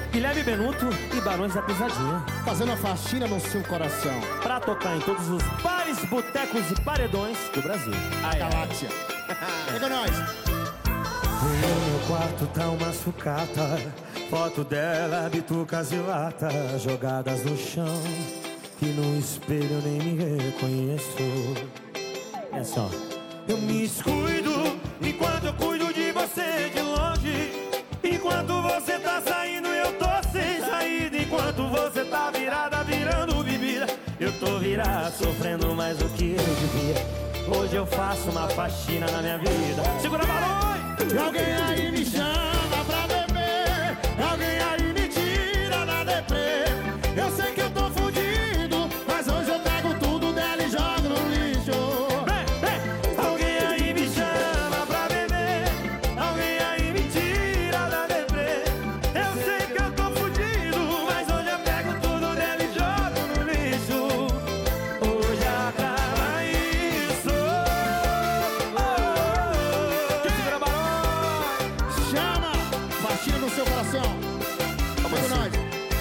Guilherme Benuto e Barões da Pisadinha, fazendo a faxina no seu coração, pra tocar em todos os bares, botecos e paredões do Brasil. Galáxia. Pega nós. No meu quarto tá uma sucata, foto dela, bitucas e lata, jogadas no chão, que no espelho eu nem me reconheço. É só. Eu me descuido enquanto eu cuido de você de longe. Enquanto você tá saindo, eu tô sem saída. Enquanto você tá virada, virando bebida, eu tô virado, sofrendo mais do que eu devia. Hoje eu faço uma faxina na minha vida. Segura a balões! Alguém aí me chama pra beber, alguém aí me tira da deprê. Eu sei que eu tô fudido, mas hoje eu pego tudo dela e jogo no lixo. Alguém aí me chama pra beber, alguém aí me tira da deprê. Eu sei que eu tô fudido, mas hoje eu pego tudo dela e jogo no lixo. Hoje acaba isso. Segura a balões! Chama! Faxina no seu coração. Vamos nós.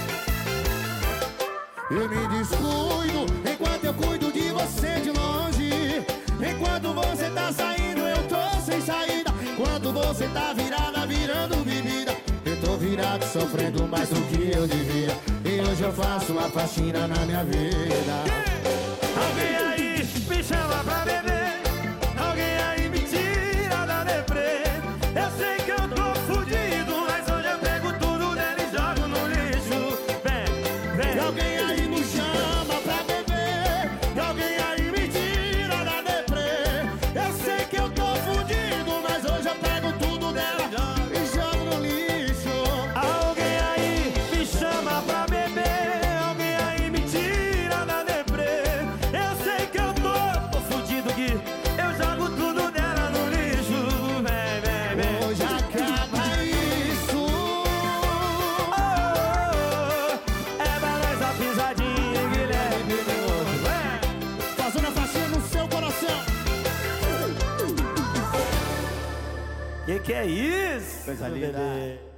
Eu me descuido enquanto eu cuido de você de longe. Enquanto você tá saindo, eu tô sem saída. Enquanto você tá virada, virando bebida, eu tô virado, sofrendo mais do que eu devia. E hoje eu faço uma faxina na minha vida. Alguém aí me chama pra beber, alguém aí me tira da deprê. Eu sei que eu tô fudido, mas hoje eu pego tudo dela e jogo no lixo. Vem, E alguém aí nos chama pra beber, e alguém aí me tira da deprê. Eu sei que eu tô fudido, mas hoje eu pego tudo dela e jogo no lixo. Alguém aí me chama pra beber, alguém aí me tira da deprê. Eu sei que eu tô fudido, que eu jogo tudo dela no lixo. Vem. Hoje acaba isso. É Barões da Pisadinha, Guilherme Benuto. Fazendo a faxina no seu coração. Que é isso? Coisa linda. Bebê?